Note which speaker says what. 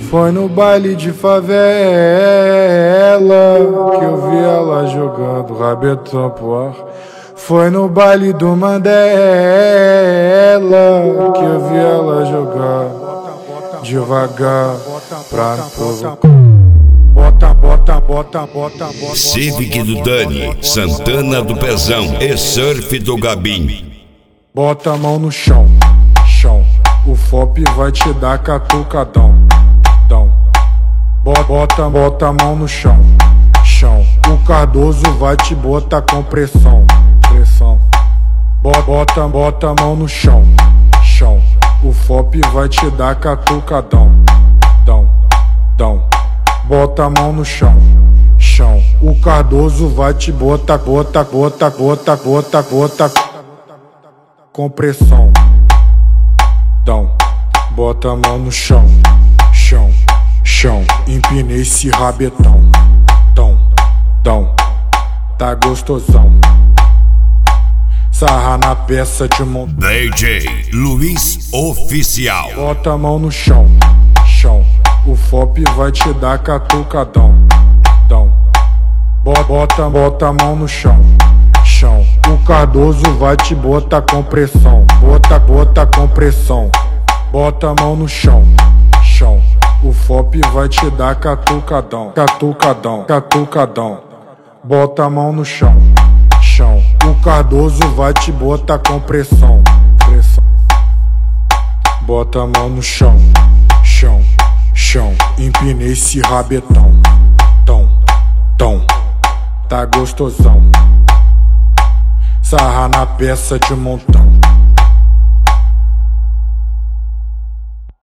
Speaker 1: Foi no baile de favela que eu vi ela jogando rabetão pro ar. Foi no baile do Mandela que eu vi ela jogar devagar pra me provocar. Bota.
Speaker 2: Civic do Dani, Santana do Pezão e Surf do Gabim.
Speaker 1: Bota a mão no chão, chão. O FOP vai te dar catucadão, dão. Bota a mão no chão, chão. O Cardoso vai te botar com pressão, pressão. Bota a mão no chão, chão. O FOP vai te dar catucadão, dão. Bota a mão no chão, chão. O Cardoso vai te botar com pressão, dão. Bota a mão no chão, chão. Empinei esse rabetão, dão. Tá gostosão. Sarra na peça de montão.
Speaker 2: DJ Luiz Oficial.
Speaker 1: Bota a mão no chão, chão. O FOP vai te dar catucadão, dão. Bota a mão no chão, chão. O Cardoso vai te botar com pressão, bota com pressão. Bota a mão no chão, chão. O FOP vai te dar catucadão. Bota a mão no chão, chão. O Cardoso vai te botar com pressão, pressão. Bota a mão no chão, chão. Empinei esse rabetão, tão. Tá gostosão. Sarra na peça de montão.